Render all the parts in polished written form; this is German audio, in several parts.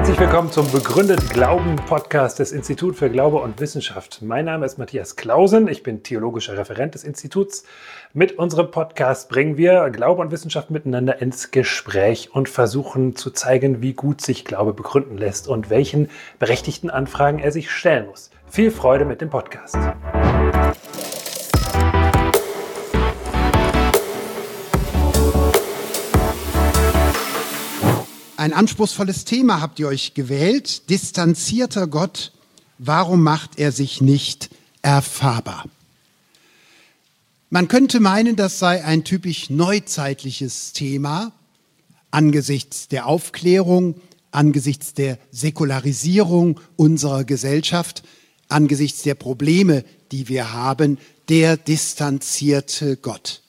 Herzlich willkommen zum Begründet Glauben Podcast des Instituts für Glaube und Wissenschaft. Mein Name ist Matthias Clausen, ich bin theologischer Referent des Instituts. Mit unserem Podcast bringen wir Glaube und Wissenschaft miteinander ins Gespräch und versuchen zu zeigen, wie gut sich Glaube begründen lässt und welchen berechtigten Anfragen er sich stellen muss. Viel Freude mit dem Podcast. Ein anspruchsvolles Thema habt ihr euch gewählt. Distanzierter Gott, warum macht er sich nicht erfahrbar? Man könnte meinen, das sei ein typisch neuzeitliches Thema angesichts der Aufklärung, angesichts der Säkularisierung unserer Gesellschaft, angesichts der Probleme, die wir haben, der distanzierte Gott.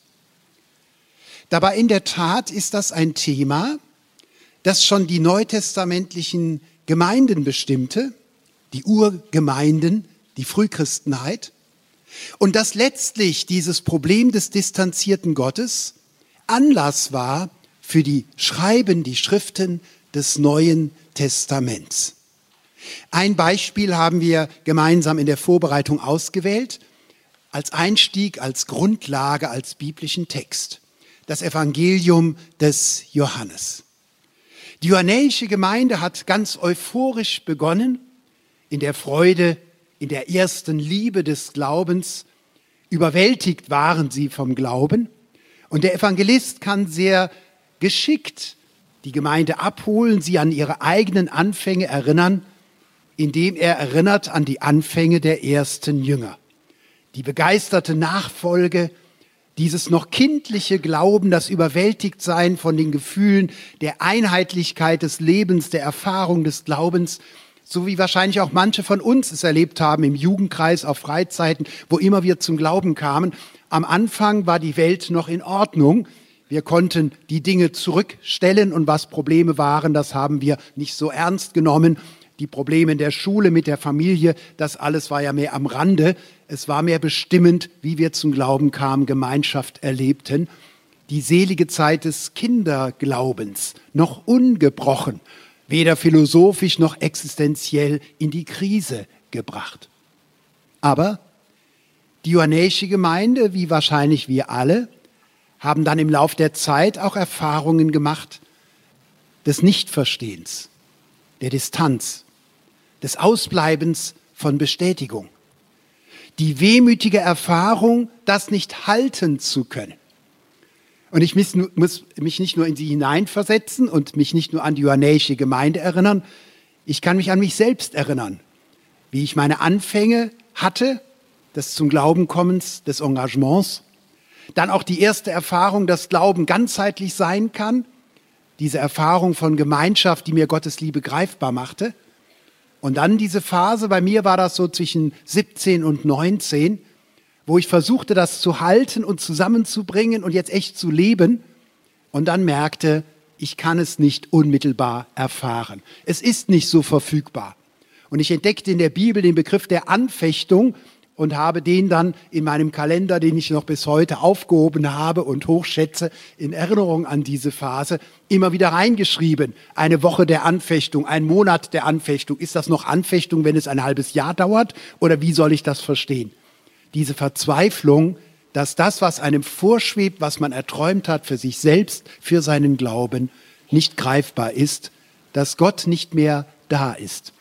Dabei in der Tat ist das ein Thema, das schon die neutestamentlichen Gemeinden bestimmte, die Urgemeinden, die Frühchristenheit, und dass letztlich dieses Problem des distanzierten Gottes Anlass war für die Schriften des Neuen Testaments. Ein Beispiel haben wir gemeinsam in der Vorbereitung ausgewählt, als Einstieg, als Grundlage, als biblischen Text, das Evangelium des Johannes. Die johannäische Gemeinde hat ganz euphorisch begonnen, in der Freude, in der ersten Liebe des Glaubens. Überwältigt waren sie vom Glauben. Und der Evangelist kann sehr geschickt die Gemeinde abholen, sie an ihre eigenen Anfänge erinnern, indem er erinnert an die Anfänge der ersten Jünger. Die begeisterte Nachfolge, dieses noch kindliche Glauben, das Überwältigtsein von den Gefühlen, der Einheitlichkeit des Lebens, der Erfahrung des Glaubens, so wie wahrscheinlich auch manche von uns es erlebt haben im Jugendkreis, auf Freizeiten, wo immer wir zum Glauben kamen. Am Anfang war die Welt noch in Ordnung. Wir konnten die Dinge zurückstellen und was Probleme waren, das haben wir nicht so ernst genommen. Die Probleme in der Schule, mit der Familie, das alles war ja mehr am Rande. Es war mehr bestimmend, wie wir zum Glauben kamen, Gemeinschaft erlebten. Die selige Zeit des Kinderglaubens, noch ungebrochen, weder philosophisch noch existenziell in die Krise gebracht. Aber die johannäische Gemeinde, wie wahrscheinlich wir alle, haben dann im Lauf der Zeit auch Erfahrungen gemacht des Nichtverstehens, der Distanz, des Ausbleibens von Bestätigung. Die wehmütige Erfahrung, das nicht halten zu können. Und ich muss mich nicht nur in sie hineinversetzen und mich nicht nur an die johannäische Gemeinde erinnern, ich kann mich an mich selbst erinnern, wie ich meine Anfänge hatte, des zum Glauben kommens, des Engagements. Dann auch die erste Erfahrung, dass Glauben ganzheitlich sein kann, diese Erfahrung von Gemeinschaft, die mir Gottes Liebe greifbar machte. Und dann diese Phase, bei mir war das so zwischen 17 und 19, wo ich versuchte, das zu halten und zusammenzubringen und jetzt echt zu leben. Und dann merkte, ich kann es nicht unmittelbar erfahren. Es ist nicht so verfügbar. Und ich entdeckte in der Bibel den Begriff der Anfechtung und habe den dann in meinem Kalender, den ich noch bis heute aufgehoben habe und hochschätze, in Erinnerung an diese Phase, immer wieder reingeschrieben. Eine Woche der Anfechtung, ein Monat der Anfechtung. Ist das noch Anfechtung, wenn es ein halbes Jahr dauert? Oder wie soll ich das verstehen? Diese Verzweiflung, dass das, was einem vorschwebt, was man erträumt hat für sich selbst, für seinen Glauben, nicht greifbar ist, dass Gott nicht mehr da ist.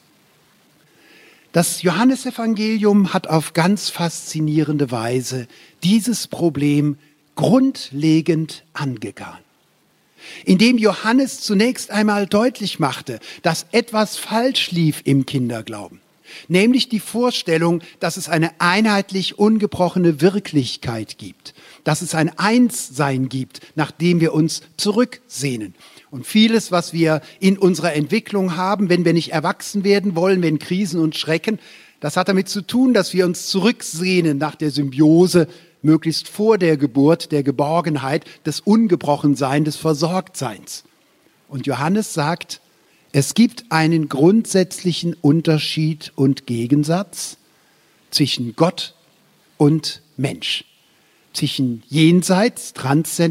Das Johannesevangelium hat auf ganz faszinierende Weise dieses Problem grundlegend angegangen. Indem Johannes zunächst einmal deutlich machte, dass etwas falsch lief im Kinderglauben, nämlich die Vorstellung, dass es eine einheitlich ungebrochene Wirklichkeit gibt, dass es ein Einssein gibt, nach dem wir uns zurücksehnen. Und vieles, was wir in unserer Entwicklung haben, wenn wir nicht erwachsen werden wollen, wenn Krisen uns schrecken, das hat damit zu tun, dass wir uns zurücksehnen nach der Symbiose, möglichst vor der Geburt, der Geborgenheit, des Ungebrochenseins, des Versorgtseins. Und Johannes sagt, es gibt einen grundsätzlichen Unterschied und Gegensatz zwischen Gott und Mensch, zwischen Jenseits,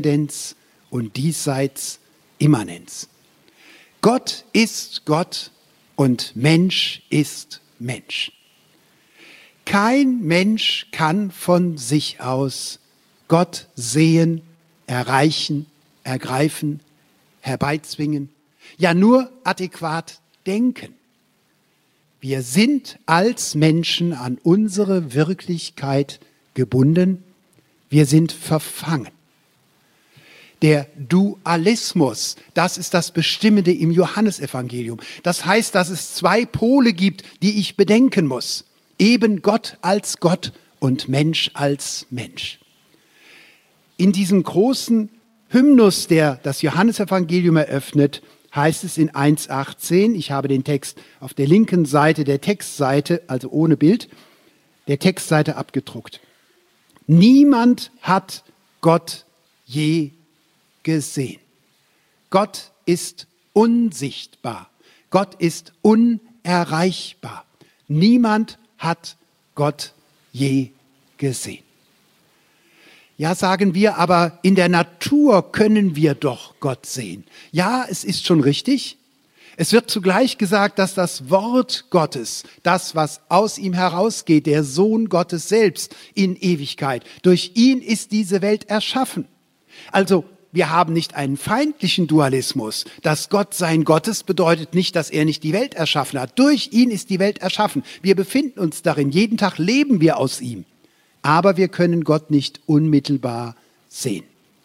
Transzendenz und Diesseits, Immanenz. Gott ist Gott und Mensch ist Mensch. Kein Mensch kann von sich aus Gott sehen, erreichen, ergreifen, herbeizwingen, ja nur adäquat denken. Wir sind als Menschen an unsere Wirklichkeit gebunden, wir sind verfangen. Der Dualismus, das ist das Bestimmende im Johannesevangelium. Das heißt, dass es zwei Pole gibt, die ich bedenken muss. Eben Gott als Gott und Mensch als Mensch. In diesem großen Hymnus, der das Johannesevangelium eröffnet, heißt es in 1,18, ich habe den Text auf der linken Seite der Textseite, also ohne Bild, der Textseite abgedruckt. Niemand hat Gott je gesehen. Gott ist unsichtbar. Gott ist unerreichbar. Niemand hat Gott je gesehen. Ja, sagen wir, aber in der Natur können wir doch Gott sehen. Ja, es ist schon richtig. Es wird zugleich gesagt, dass das Wort Gottes, das, was aus ihm herausgeht, der Sohn Gottes selbst in Ewigkeit, durch ihn ist diese Welt erschaffen. Also, wir haben nicht einen feindlichen Dualismus. Dass Gott sein Gott ist, bedeutet nicht, dass er nicht die Welt erschaffen hat. Durch ihn ist die Welt erschaffen. Wir befinden uns darin. Jeden Tag leben wir aus ihm. Aber wir können Gott nicht unmittelbar sehen.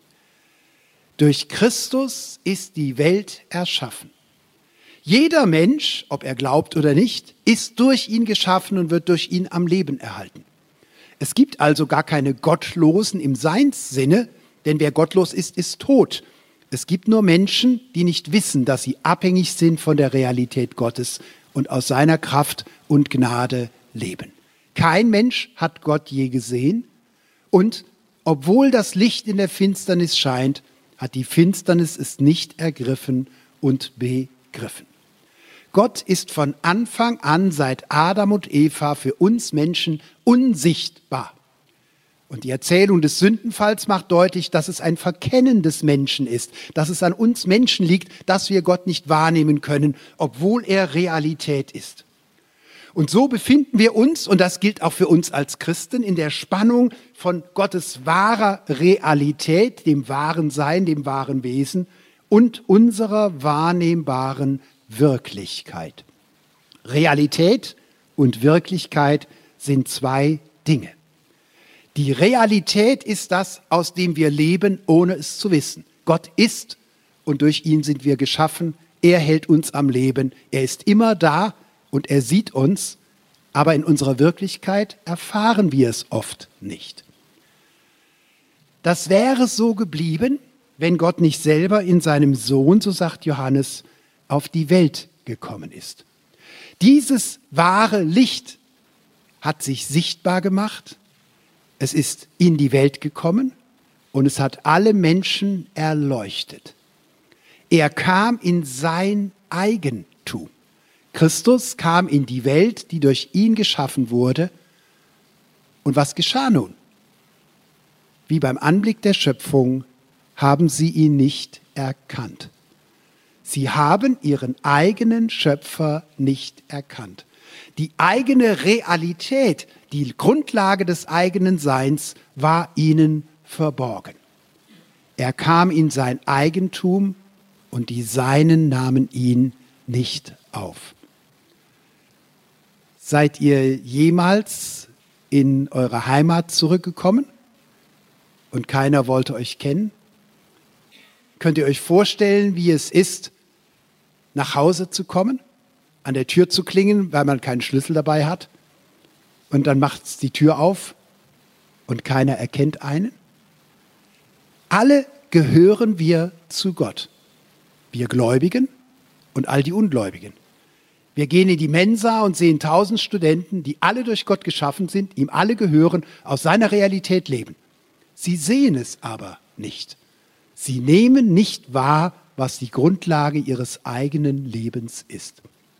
Durch Christus ist die Welt erschaffen. Jeder Mensch, ob er glaubt oder nicht, ist durch ihn geschaffen und wird durch ihn am Leben erhalten. Es gibt also gar keine Gottlosen im Seinssinne, denn wer gottlos ist, ist tot. Es gibt nur Menschen, die nicht wissen, dass sie abhängig sind von der Realität Gottes und aus seiner Kraft und Gnade leben. Kein Mensch hat Gott je gesehen und obwohl das Licht in der Finsternis scheint, hat die Finsternis es nicht ergriffen und begriffen. Gott ist von Anfang an, seit Adam und Eva, für uns Menschen unsichtbar. Und die Erzählung des Sündenfalls macht deutlich, dass es ein Verkennen des Menschen ist, dass es an uns Menschen liegt, dass wir Gott nicht wahrnehmen können, obwohl er Realität ist. Und so befinden wir uns, und das gilt auch für uns als Christen, in der Spannung von Gottes wahrer Realität, dem wahren Sein, dem wahren Wesen und unserer wahrnehmbaren Wirklichkeit. Realität und Wirklichkeit sind zwei Dinge. Die Realität ist das, aus dem wir leben, ohne es zu wissen. Gott ist und durch ihn sind wir geschaffen. Er hält uns am Leben. Er ist immer da und er sieht uns, aber in unserer Wirklichkeit erfahren wir es oft nicht. Das wäre so geblieben, wenn Gott nicht selber in seinem Sohn, so sagt Johannes, auf die Welt gekommen ist. Dieses wahre Licht hat sich sichtbar gemacht. Es ist in die Welt gekommen und es hat alle Menschen erleuchtet. Er kam in sein Eigentum. Christus kam in die Welt, die durch ihn geschaffen wurde. Und was geschah nun? Wie beim Anblick der Schöpfung haben sie ihn nicht erkannt. Sie haben ihren eigenen Schöpfer nicht erkannt. Die eigene Realität, die Grundlage des eigenen Seins war ihnen verborgen. Er kam in sein Eigentum und die Seinen nahmen ihn nicht auf. Seid ihr jemals in eure Heimat zurückgekommen und keiner wollte euch kennen? Könnt ihr euch vorstellen, wie es ist, nach Hause zu kommen, an der Tür zu klingeln, weil man keinen Schlüssel dabei hat und dann macht es die Tür auf und keiner erkennt einen? Alle gehören wir zu Gott, wir Gläubigen und all die Ungläubigen. Wir gehen in die Mensa und sehen 1000 Studenten, die alle durch Gott geschaffen sind, ihm alle gehören, aus seiner Realität leben. Sie sehen es aber nicht. Sie nehmen nicht wahr, was die Grundlage ihres eigenen Lebens ist.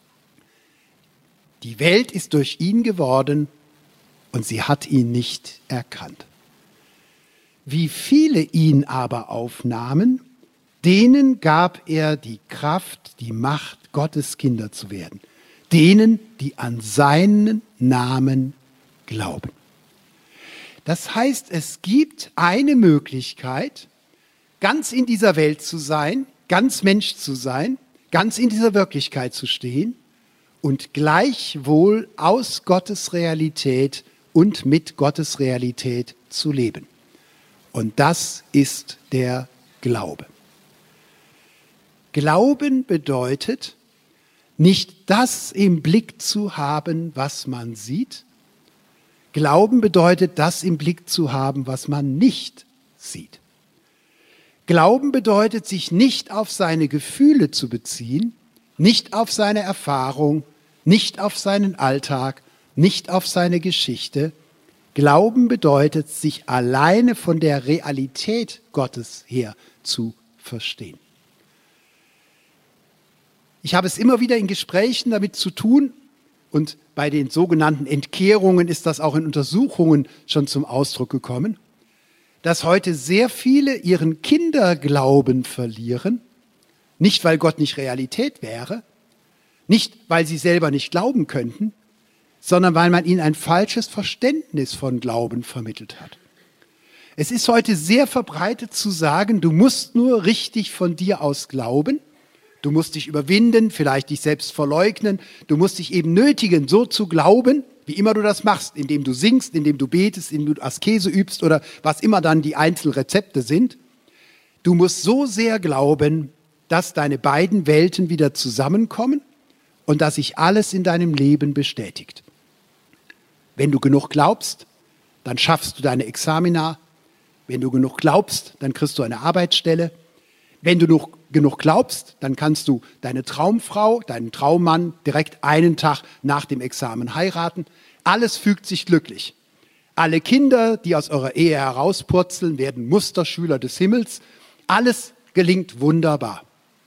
Die Welt ist durch ihn geworden und sie hat ihn nicht erkannt. Wie viele ihn aber aufnahmen, denen gab er die Kraft, die Macht, Gottes Kinder zu werden. denen, die an seinen Namen glauben. Das heißt, es gibt eine Möglichkeit, ganz in dieser Welt zu sein, ganz Mensch zu sein, ganz in dieser Wirklichkeit zu stehen und gleichwohl aus Gottes Realität und mit Gottes Realität zu leben. Und das ist der Glaube. Glauben bedeutet, nicht das im Blick zu haben, was man sieht. Glauben bedeutet, das im Blick zu haben, was man nicht sieht. Glauben bedeutet, sich nicht auf seine Gefühle zu beziehen, nicht auf seine Erfahrung, nicht auf seinen Alltag, nicht auf seine Geschichte. Glauben bedeutet, sich alleine von der Realität Gottes her zu verstehen. Ich habe es immer wieder in Gesprächen damit zu tun und bei den sogenannten Entkehrungen ist das auch in Untersuchungen schon zum Ausdruck gekommen, dass heute sehr viele ihren Kinderglauben verlieren, nicht weil Gott nicht Realität wäre, nicht weil sie selber nicht glauben könnten, sondern weil man ihnen ein falsches Verständnis von Glauben vermittelt hat. Es ist heute sehr verbreitet zu sagen, du musst nur richtig von dir aus glauben, du musst dich überwinden, vielleicht dich selbst verleugnen, du musst dich eben nötigen, so zu glauben, wie immer du das machst, indem du singst, indem du betest, indem du Askese übst oder was immer dann die einzelnen Rezepte sind. Du musst so sehr glauben, dass deine beiden Welten wieder zusammenkommen und dass sich alles in deinem Leben bestätigt. Wenn du genug glaubst, dann schaffst du deine Examina. Wenn du genug glaubst, dann kriegst du eine Arbeitsstelle. Wenn du genug glaubst, dann kannst du deine Traumfrau, deinen Traummann direkt einen Tag nach dem Examen heiraten. Alles fügt sich glücklich. Alle Kinder, die aus eurer Ehe herauspurzeln, werden Musterschüler des Himmels. Alles gelingt wunderbar.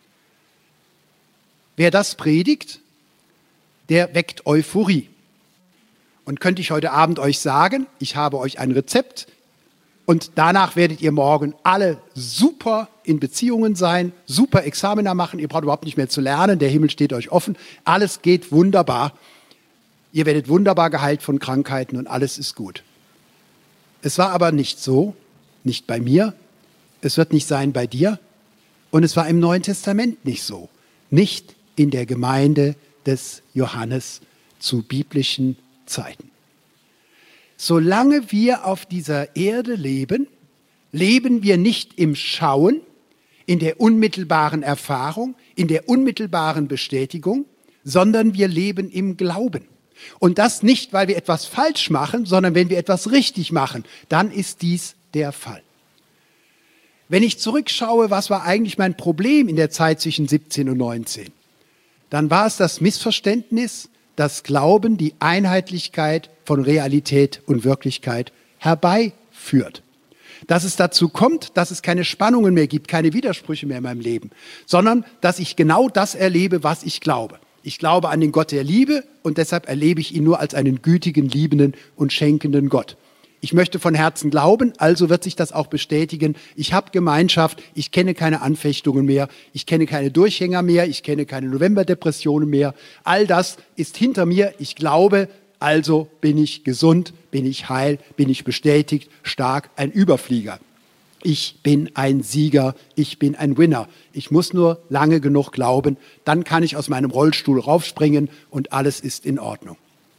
Wer das predigt, der weckt Euphorie. Und könnte ich heute Abend euch sagen, ich habe euch ein Rezept und danach werdet ihr morgen alle super in Beziehungen sein, super Examina machen, ihr braucht überhaupt nicht mehr zu lernen, der Himmel steht euch offen, alles geht wunderbar. Ihr werdet wunderbar geheilt von Krankheiten und alles ist gut. Es war aber nicht so, nicht bei mir, es wird nicht sein bei dir und es war im Neuen Testament nicht so, nicht in der Gemeinde des Johannes zu biblischen Zeiten. Solange wir auf dieser Erde leben, leben wir nicht im Schauen, in der unmittelbaren Erfahrung, in der unmittelbaren Bestätigung, sondern wir leben im Glauben. Und das nicht, weil wir etwas falsch machen, sondern wenn wir etwas richtig machen, dann ist dies der Fall. Wenn ich zurückschaue, was war eigentlich mein Problem in der Zeit zwischen 17 und 19, dann war es das Missverständnis, dass Glauben die Einheitlichkeit von Realität und Wirklichkeit herbeiführt. Dass es dazu kommt, dass es keine Spannungen mehr gibt, keine Widersprüche mehr in meinem Leben, sondern dass ich genau das erlebe, was ich glaube. Ich glaube an den Gott der Liebe und deshalb erlebe ich ihn nur als einen gütigen, liebenden und schenkenden Gott. Ich möchte von Herzen glauben, also wird sich das auch bestätigen. Ich habe Gemeinschaft, ich kenne keine Anfechtungen mehr, ich kenne keine Durchhänger mehr, ich kenne keine Novemberdepressionen mehr. All das ist hinter mir. Ich glaube, also bin ich gesund, bin ich heil, bin ich bestätigt, stark, ein Überflieger. Ich bin ein Sieger, ich bin ein Winner. Ich muss nur lange genug glauben, dann kann ich aus meinem Rollstuhl raufspringen und alles ist in Ordnung.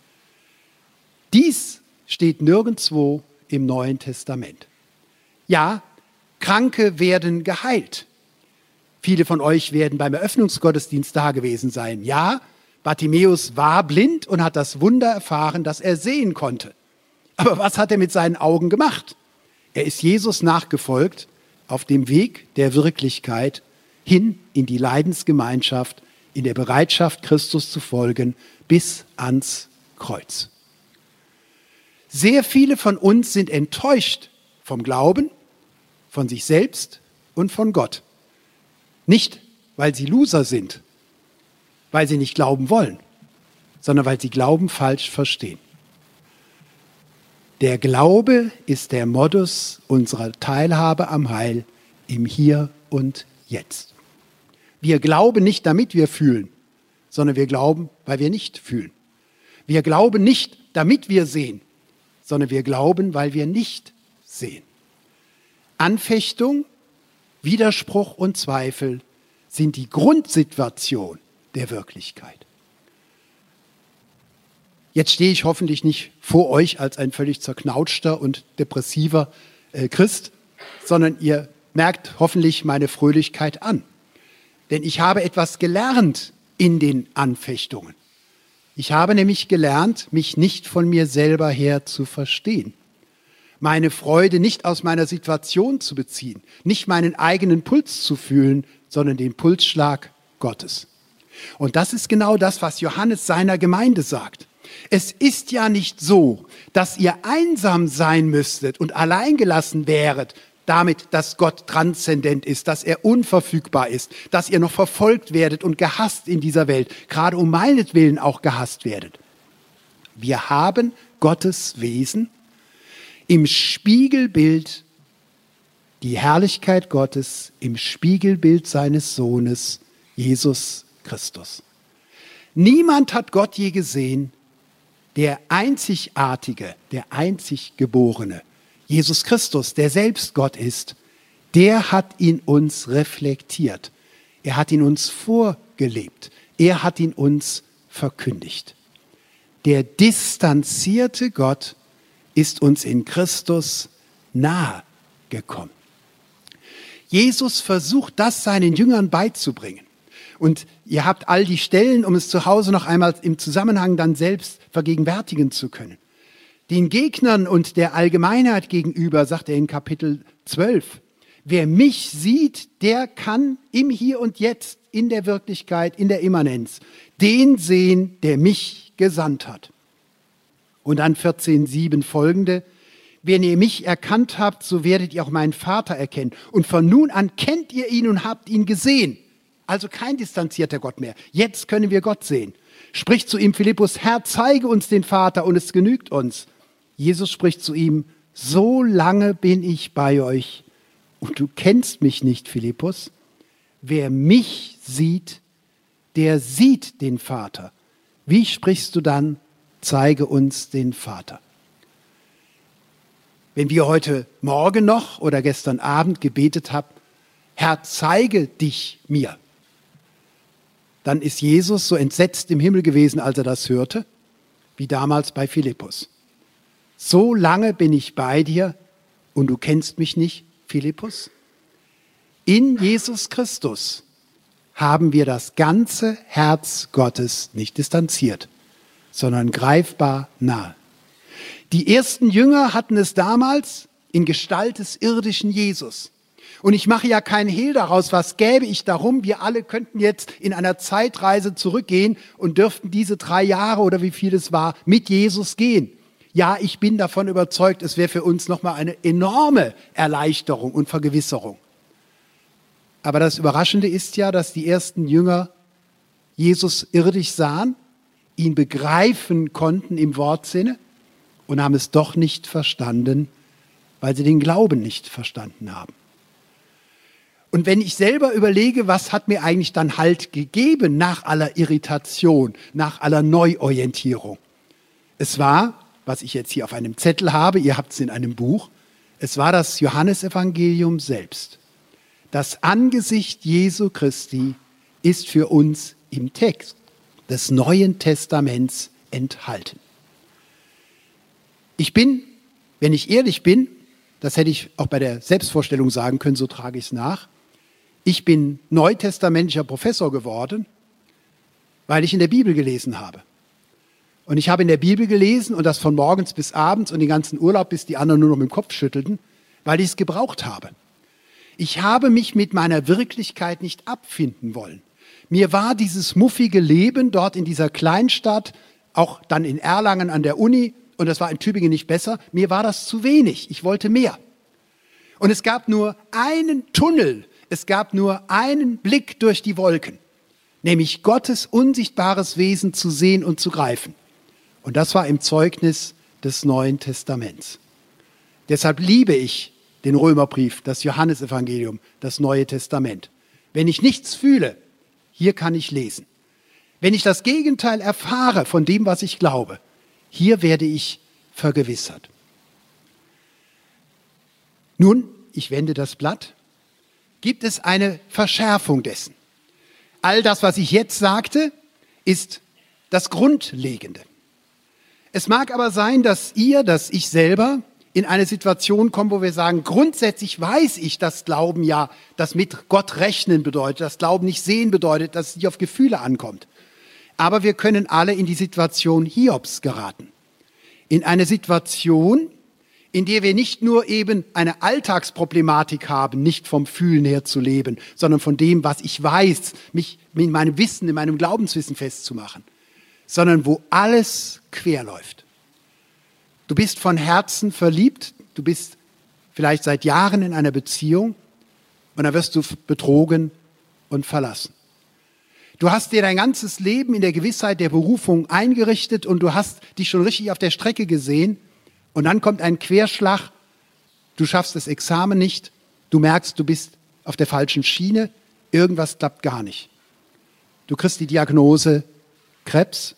Dies steht nirgendwo im Neuen Testament. Ja, Kranke werden geheilt. Viele von euch werden beim Eröffnungsgottesdienst da gewesen sein. Ja, Bartimäus war blind und hat das Wunder erfahren, dass er sehen konnte. Aber was hat er mit seinen Augen gemacht? Er ist Jesus nachgefolgt auf dem Weg der Wirklichkeit hin in die Leidensgemeinschaft, in der Bereitschaft, Christus zu folgen, bis ans Kreuz. Sehr viele von uns sind enttäuscht vom Glauben, von sich selbst und von Gott. Nicht, weil sie Loser sind, weil sie nicht glauben wollen, sondern weil sie Glauben falsch verstehen. Der Glaube ist der Modus unserer Teilhabe am Heil im Hier und Jetzt. Wir glauben nicht, damit wir fühlen, sondern wir glauben, weil wir nicht fühlen. Wir glauben nicht, damit wir sehen, sondern wir glauben, weil wir nicht sehen. Anfechtung, Widerspruch und Zweifel sind die Grundsituation der Wirklichkeit. Jetzt stehe ich hoffentlich nicht vor euch als ein völlig zerknautschter und depressiver Christ, sondern ihr merkt hoffentlich meine Fröhlichkeit an. Denn ich habe etwas gelernt in den Anfechtungen. Ich habe nämlich gelernt, mich nicht von mir selber her zu verstehen. Meine Freude nicht aus meiner Situation zu beziehen, nicht meinen eigenen Puls zu fühlen, sondern den Pulsschlag Gottes. Und das ist genau das, was Johannes seiner Gemeinde sagt. Es ist ja nicht so, dass ihr einsam sein müsstet und alleingelassen wäret, damit, dass Gott transzendent ist, dass er unverfügbar ist, dass ihr noch verfolgt werdet und gehasst in dieser Welt, gerade um meinetwillen auch gehasst werdet. Wir haben Gottes Wesen im Spiegelbild, die Herrlichkeit Gottes im Spiegelbild seines Sohnes, Jesus Christus. Niemand hat Gott je gesehen, der Einzigartige, der Einziggeborene, Jesus Christus, der selbst Gott ist, der hat ihn uns reflektiert. Er hat ihn uns vorgelebt. Er hat ihn uns verkündigt. Der distanzierte Gott ist uns in Christus nahe gekommen. Jesus versucht, das seinen Jüngern beizubringen. Und ihr habt all die Stellen, um es zu Hause noch einmal im Zusammenhang dann selbst vergegenwärtigen zu können. Den Gegnern und der Allgemeinheit gegenüber sagt er in Kapitel 12, wer mich sieht, der kann im Hier und Jetzt, in der Wirklichkeit, in der Immanenz, den sehen, der mich gesandt hat. Und dann 14,7 folgende, wenn ihr mich erkannt habt, so werdet ihr auch meinen Vater erkennen. Und von nun an kennt ihr ihn und habt ihn gesehen. Also kein distanzierter Gott mehr. Jetzt können wir Gott sehen. Spricht zu ihm Philippus, Herr, zeige uns den Vater und es genügt uns. Jesus spricht zu ihm, so lange bin ich bei euch und du kennst mich nicht, Philippus. Wer mich sieht, der sieht den Vater. Wie sprichst du dann, zeige uns den Vater? Wenn wir heute Morgen noch oder gestern Abend gebetet haben, Herr, zeige dich mir, dann ist Jesus so entsetzt im Himmel gewesen, als er das hörte, wie damals bei Philippus. So lange bin ich bei dir und du kennst mich nicht, Philippus? In Jesus Christus haben wir das ganze Herz Gottes nicht distanziert, sondern greifbar nahe. Die ersten Jünger hatten es damals in Gestalt des irdischen Jesus. Und ich mache ja keinen Hehl daraus, was gäbe ich darum, wir alle könnten jetzt in einer Zeitreise zurückgehen und dürften diese 3 Jahre oder wie viel es war, mit Jesus gehen. Ja, ich bin davon überzeugt, es wäre für uns nochmal eine enorme Erleichterung und Vergewisserung. Aber das Überraschende ist ja, dass die ersten Jünger Jesus irdisch sahen, ihn begreifen konnten im Wortsinne und haben es doch nicht verstanden, weil sie den Glauben nicht verstanden haben. Und wenn ich selber überlege, was hat mir eigentlich dann Halt gegeben nach aller Irritation, nach aller Neuorientierung? Es war, was ich jetzt hier auf einem Zettel habe, ihr habt es in einem Buch, es war das Johannesevangelium selbst. Das Angesicht Jesu Christi ist für uns im Text des Neuen Testaments enthalten. Ich bin, wenn ich ehrlich bin, das hätte ich auch bei der Selbstvorstellung sagen können, so trage ich es nach, ich bin neutestamentlicher Professor geworden, weil ich in der Bibel gelesen habe. Und ich habe in der Bibel gelesen und das von morgens bis abends und den ganzen Urlaub, bis die anderen nur noch mit dem Kopf schüttelten, weil ich es gebraucht habe. Ich habe mich mit meiner Wirklichkeit nicht abfinden wollen. Mir war dieses muffige Leben dort in dieser Kleinstadt, auch dann in Erlangen an der Uni, und das war in Tübingen nicht besser, mir war das zu wenig. Ich wollte mehr. Und es gab nur einen Tunnel, es gab nur einen Blick durch die Wolken, nämlich Gottes unsichtbares Wesen zu sehen und zu greifen. Und das war im Zeugnis des Neuen Testaments. Deshalb liebe ich den Römerbrief, das Johannesevangelium, das Neue Testament. Wenn ich nichts fühle, hier kann ich lesen. Wenn ich das Gegenteil erfahre von dem, was ich glaube, hier werde ich vergewissert. Nun, ich wende das Blatt, gibt es eine Verschärfung dessen. All das, was ich jetzt sagte, ist das Grundlegende. Es mag aber sein, dass ich selber in eine Situation kommen, wo wir sagen, grundsätzlich weiß ich, dass Glauben ja, das mit Gott rechnen bedeutet, dass Glauben nicht sehen bedeutet, dass es nicht auf Gefühle ankommt. Aber wir können alle in die Situation Hiobs geraten. In eine Situation, in der wir nicht nur eben eine Alltagsproblematik haben, nicht vom Fühlen her zu leben, sondern von dem, was ich weiß, mich in meinem Wissen, in meinem Glaubenswissen festzumachen, sondern wo alles quer läuft. Du bist von Herzen verliebt, du bist vielleicht seit Jahren in einer Beziehung und dann wirst du betrogen und verlassen. Du hast dir dein ganzes Leben in der Gewissheit der Berufung eingerichtet und du hast dich schon richtig auf der Strecke gesehen und dann kommt ein Querschlag, du schaffst das Examen nicht, du merkst, du bist auf der falschen Schiene, irgendwas klappt gar nicht. Du kriegst die Diagnose Krebs,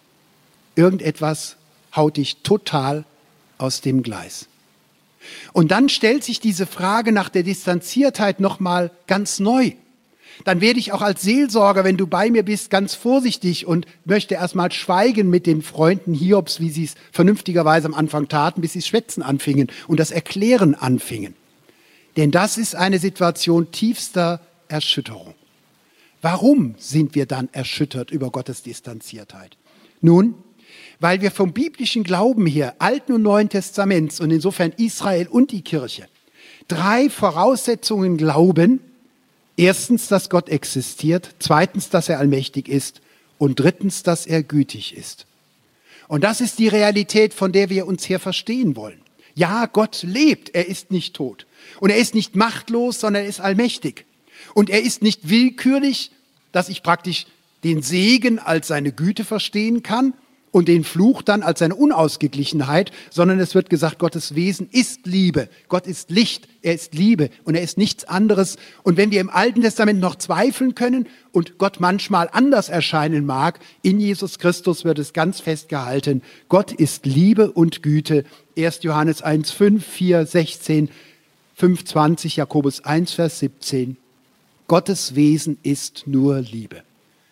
irgendetwas haut dich total aus dem Gleis. Und dann stellt sich diese Frage nach der Distanziertheit nochmal ganz neu. Dann werde ich auch als Seelsorger, wenn du bei mir bist, ganz vorsichtig und möchte erstmal schweigen mit den Freunden Hiobs, wie sie es vernünftigerweise am Anfang taten, bis sie das Schwätzen anfingen und das Erklären anfingen. Denn das ist eine Situation tiefster Erschütterung. Warum sind wir dann erschüttert über Gottes Distanziertheit? Nun, weil wir vom biblischen Glauben her, Alten und Neuen Testaments und insofern Israel und die Kirche, 3 Voraussetzungen glauben. Erstens, dass Gott existiert, zweitens, dass er allmächtig ist und drittens, dass er gütig ist. Und das ist die Realität, von der wir uns hier verstehen wollen. Ja, Gott lebt, er ist nicht tot. Und er ist nicht machtlos, sondern er ist allmächtig. Und er ist nicht willkürlich, dass ich praktisch den Segen als seine Güte verstehen kann und den Fluch dann als seine Unausgeglichenheit, sondern es wird gesagt, Gottes Wesen ist Liebe. Gott ist Licht, er ist Liebe und er ist nichts anderes. Und wenn wir im Alten Testament noch zweifeln können und Gott manchmal anders erscheinen mag, in Jesus Christus wird es ganz festgehalten, Gott ist Liebe und Güte. 1. Johannes 1, 5, 4, 16, 5, 20, Jakobus 1, Vers 17. Gottes Wesen ist nur Liebe.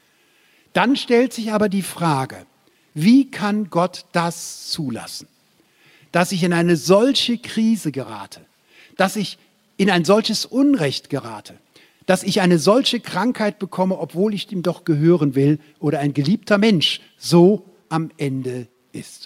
Dann stellt sich aber die Frage, wie kann Gott das zulassen, dass ich in eine solche Krise gerate, dass ich in ein solches Unrecht gerate, dass ich eine solche Krankheit bekomme, obwohl ich ihm doch gehören will oder ein geliebter Mensch so am Ende ist.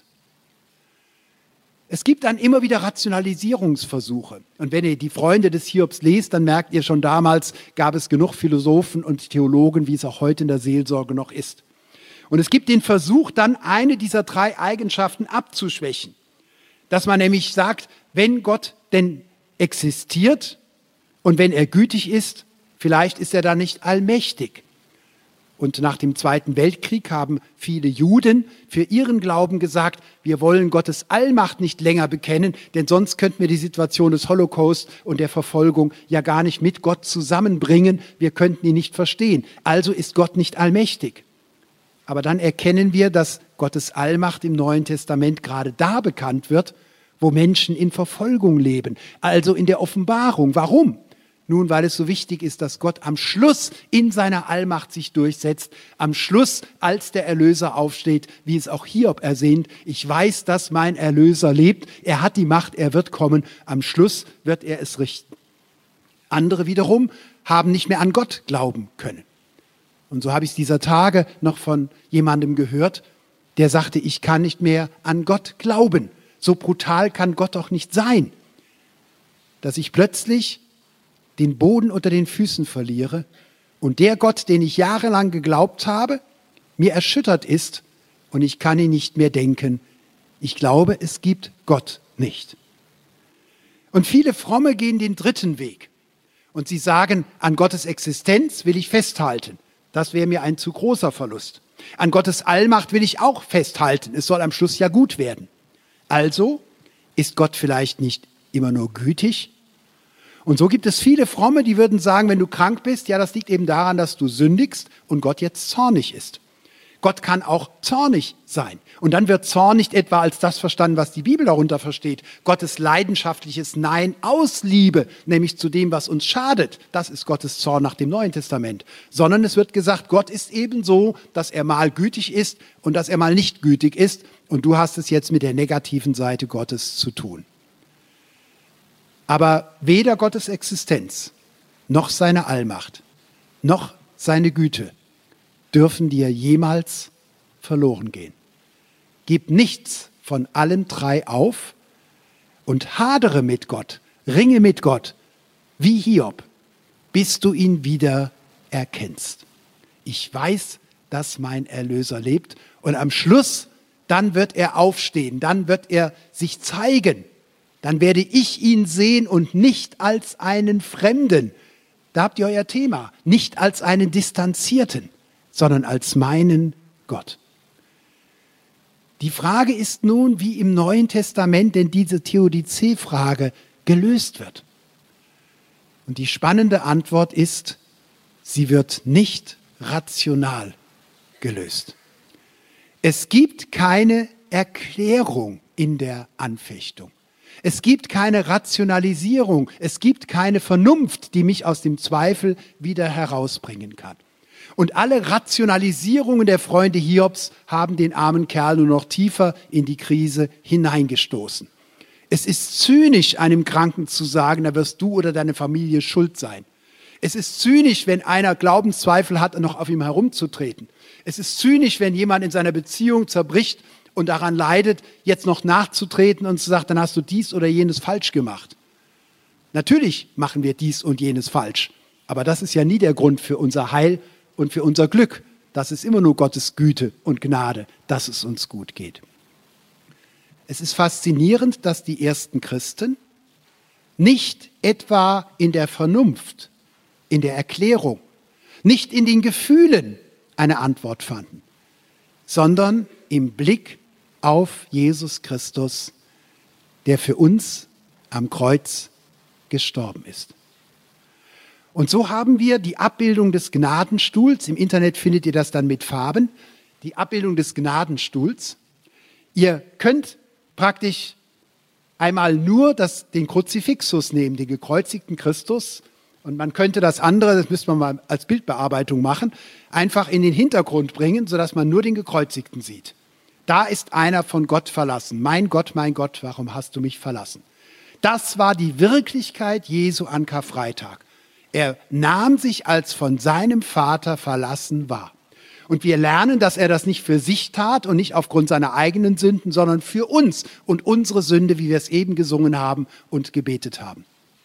Es gibt dann immer wieder Rationalisierungsversuche. Und wenn ihr die Freunde des Hiobs lest, dann merkt ihr schon damals, gab es genug Philosophen und Theologen, wie es auch heute in der Seelsorge noch ist. Und es gibt den Versuch, dann eine dieser 3 Eigenschaften abzuschwächen. Dass man nämlich sagt, wenn Gott denn existiert und wenn er gütig ist, vielleicht ist er dann nicht allmächtig. Und nach dem Zweiten Weltkrieg haben viele Juden für ihren Glauben gesagt, wir wollen Gottes Allmacht nicht länger bekennen, denn sonst könnten wir die Situation des Holocaust und der Verfolgung ja gar nicht mit Gott zusammenbringen. Wir könnten ihn nicht verstehen. Also ist Gott nicht allmächtig. Aber dann erkennen wir, dass Gottes Allmacht im Neuen Testament gerade da bekannt wird, wo Menschen in Verfolgung leben, also in der Offenbarung. Warum? Nun, weil es so wichtig ist, dass Gott am Schluss in seiner Allmacht sich durchsetzt, am Schluss, als der Erlöser aufsteht, wie es auch Hiob ersehnt. Ich weiß, dass mein Erlöser lebt, er hat die Macht, er wird kommen, am Schluss wird er es richten. Andere wiederum haben nicht mehr an Gott glauben können. Und so habe ich es dieser Tage noch von jemandem gehört, der sagte, ich kann nicht mehr an Gott glauben. So brutal kann Gott doch nicht sein, dass ich plötzlich den Boden unter den Füßen verliere und der Gott, den ich jahrelang geglaubt habe, mir erschüttert ist und ich kann ihn nicht mehr denken. Ich glaube, es gibt Gott nicht. Und viele Fromme gehen den dritten Weg und sie sagen, an Gottes Existenz will ich festhalten. Das wäre mir ein zu großer Verlust. An Gottes Allmacht will ich auch festhalten. Es soll am Schluss ja gut werden. Also ist Gott vielleicht nicht immer nur gütig? Und so gibt es viele Fromme, die würden sagen, wenn du krank bist, ja, das liegt eben daran, dass du sündigst und Gott jetzt zornig ist. Gott kann auch zornig sein. Und dann wird Zorn nicht etwa als das verstanden, was die Bibel darunter versteht. Gottes leidenschaftliches Nein aus Liebe, nämlich zu dem, was uns schadet. Das ist Gottes Zorn nach dem Neuen Testament. Sondern es wird gesagt, Gott ist eben so, dass er mal gütig ist und dass er mal nicht gütig ist. Und du hast es jetzt mit der negativen Seite Gottes zu tun. Aber weder Gottes Existenz, noch seine Allmacht, noch seine Güte dürfen dir jemals verloren gehen. Gib nichts von allen drei auf und hadere mit Gott, ringe mit Gott, wie Hiob, bis du ihn wieder erkennst. Ich weiß, dass mein Erlöser lebt und am Schluss, dann wird er aufstehen, dann wird er sich zeigen, dann werde ich ihn sehen und nicht als einen Fremden. Da habt ihr euer Thema, nicht als einen Distanzierten, sondern als meinen Gott. Die Frage ist nun, wie im Neuen Testament denn diese Theodizee-Frage gelöst wird. Und die spannende Antwort ist, sie wird nicht rational gelöst. Es gibt keine Erklärung in der Anfechtung. Es gibt keine Rationalisierung. Es gibt keine Vernunft, die mich aus dem Zweifel wieder herausbringen kann. Und alle Rationalisierungen der Freunde Hiobs haben den armen Kerl nur noch tiefer in die Krise hineingestoßen. Es ist zynisch, einem Kranken zu sagen, da wirst du oder deine Familie schuld sein. Es ist zynisch, wenn einer Glaubenszweifel hat, noch auf ihm herumzutreten. Es ist zynisch, wenn jemand in seiner Beziehung zerbricht und daran leidet, jetzt noch nachzutreten und zu sagen, dann hast du dies oder jenes falsch gemacht. Natürlich machen wir dies und jenes falsch, aber das ist ja nie der Grund für unser Heil und für unser Glück. Das ist immer nur Gottes Güte und Gnade, dass es uns gut geht. Es ist faszinierend, dass die ersten Christen nicht etwa in der Vernunft, in der Erklärung, nicht in den Gefühlen eine Antwort fanden, sondern im Blick auf Jesus Christus, der für uns am Kreuz gestorben ist. Und so haben wir die Abbildung des Gnadenstuhls. Im Internet findet ihr das dann mit Farben. Die Abbildung des Gnadenstuhls. Ihr könnt praktisch einmal nur den Kruzifixus nehmen, den gekreuzigten Christus. Und man könnte das andere, das müsste man mal als Bildbearbeitung machen, einfach in den Hintergrund bringen, sodass man nur den Gekreuzigten sieht. Da ist einer von Gott verlassen. Mein Gott, warum hast du mich verlassen? Das war die Wirklichkeit Jesu an Karfreitag. Er nahm sich als von seinem Vater verlassen wahr. Und wir lernen, dass er das nicht für sich tat und nicht aufgrund seiner eigenen Sünden, sondern für uns und unsere Sünde, wie wir es eben gesungen haben und gebetet haben.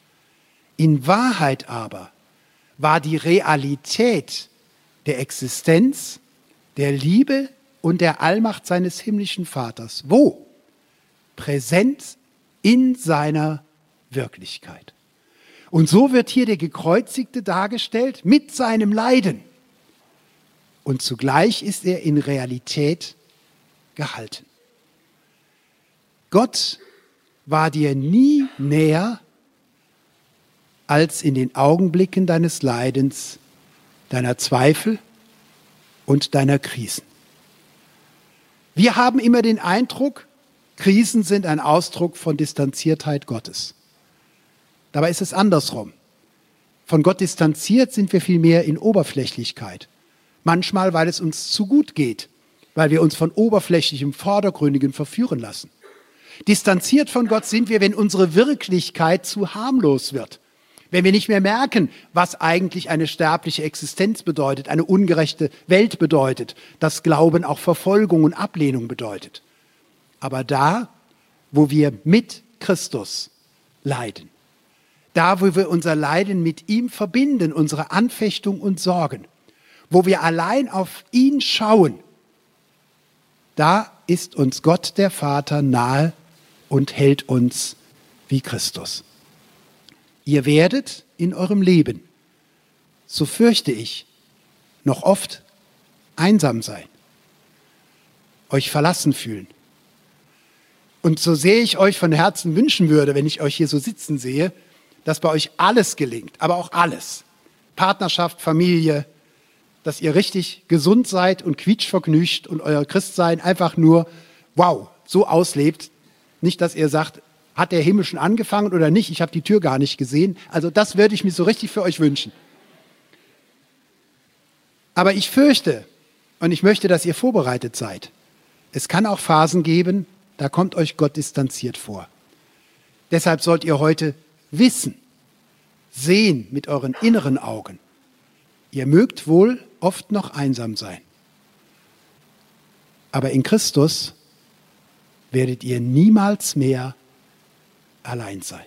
In Wahrheit aber war die Realität der Existenz, der Liebe und der Allmacht seines himmlischen Vaters. Wo? Präsent in seiner Wirklichkeit. Und so wird hier der Gekreuzigte dargestellt mit seinem Leiden. Und zugleich ist er in Realität gehalten. Gott war dir nie näher als in den Augenblicken deines Leidens, deiner Zweifel und deiner Krisen. Wir haben immer den Eindruck, Krisen sind ein Ausdruck von Distanziertheit Gottes. Dabei ist es andersrum. Von Gott distanziert sind wir vielmehr in Oberflächlichkeit. Manchmal, weil es uns zu gut geht, weil wir uns von oberflächlichem, vordergründigem verführen lassen. Distanziert von Gott sind wir, wenn unsere Wirklichkeit zu harmlos wird. Wenn wir nicht mehr merken, was eigentlich eine sterbliche Existenz bedeutet, eine ungerechte Welt bedeutet, dass Glauben auch Verfolgung und Ablehnung bedeutet. Aber da, wo wir mit Christus leiden, da, wo wir unser Leiden mit ihm verbinden, unsere Anfechtung und Sorgen, wo wir allein auf ihn schauen, da ist uns Gott der Vater nahe und hält uns wie Christus. Ihr werdet in eurem Leben, so fürchte ich, noch oft einsam sein, euch verlassen fühlen. Und so sehr ich euch von Herzen wünschen würde, wenn ich euch hier so sitzen sehe, dass bei euch alles gelingt, aber auch alles. Partnerschaft, Familie, dass ihr richtig gesund seid und quietschvergnügt und euer Christsein einfach nur, wow, so auslebt. Nicht, dass ihr sagt, hat der Himmel schon angefangen oder nicht, ich habe die Tür gar nicht gesehen. Also das würde ich mir so richtig für euch wünschen. Aber ich fürchte und ich möchte, dass ihr vorbereitet seid. Es kann auch Phasen geben, da kommt euch Gott distanziert vor. Deshalb sollt ihr heute wissen, sehen mit euren inneren Augen. Ihr mögt wohl oft noch einsam sein. Aber in Christus werdet ihr niemals mehr allein sein.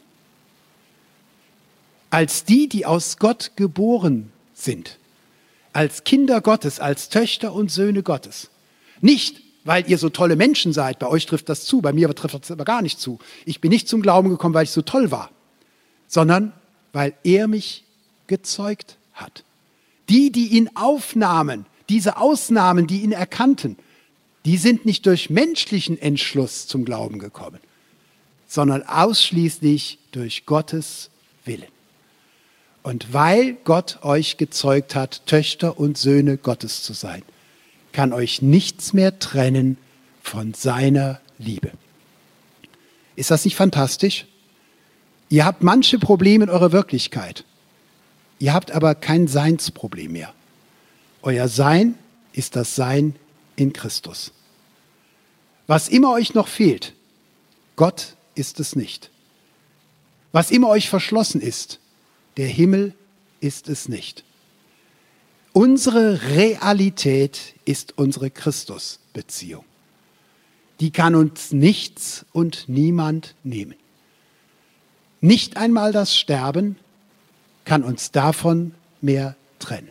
Als die aus Gott geboren sind, als Kinder Gottes, als Töchter und Söhne Gottes. Nicht, weil ihr so tolle Menschen seid, bei euch trifft das zu, bei mir trifft das aber gar nicht zu. Ich bin nicht zum Glauben gekommen, weil ich so toll war, sondern weil er mich gezeugt hat. Die ihn aufnahmen, diese Ausnahmen, die ihn erkannten, die sind nicht durch menschlichen Entschluss zum Glauben gekommen, sondern ausschließlich durch Gottes Willen. Und weil Gott euch gezeugt hat, Töchter und Söhne Gottes zu sein, kann euch nichts mehr trennen von seiner Liebe. Ist das nicht fantastisch? Ihr habt manche Probleme in eurer Wirklichkeit. Ihr habt aber kein Seinsproblem mehr. Euer Sein ist das Sein in Christus. Was immer euch noch fehlt, Gott ist es nicht. Was immer euch verschlossen ist, der Himmel ist es nicht. Unsere Realität ist unsere Christusbeziehung. Die kann uns nichts und niemand nehmen. Nicht einmal das Sterben kann uns davon mehr trennen.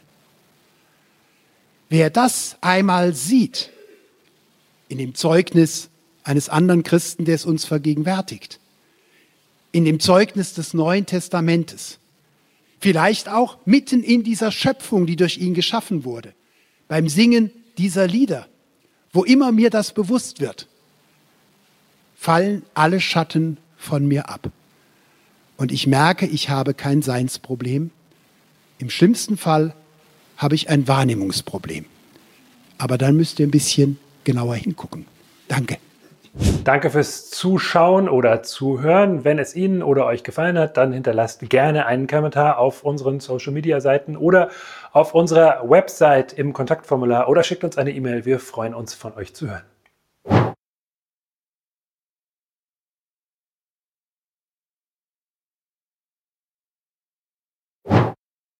Wer das einmal sieht, in dem Zeugnis eines anderen Christen, der es uns vergegenwärtigt, in dem Zeugnis des Neuen Testamentes, vielleicht auch mitten in dieser Schöpfung, die durch ihn geschaffen wurde, beim Singen dieser Lieder, wo immer mir das bewusst wird, fallen alle Schatten von mir ab. Und ich merke, ich habe kein Seinsproblem. Im schlimmsten Fall habe ich ein Wahrnehmungsproblem. Aber dann müsst ihr ein bisschen genauer hingucken. Danke. Danke fürs Zuschauen oder Zuhören. Wenn es Ihnen oder euch gefallen hat, dann hinterlasst gerne einen Kommentar auf unseren Social-Media-Seiten oder auf unserer Website im Kontaktformular oder schickt uns eine E-Mail. Wir freuen uns, von euch zu hören.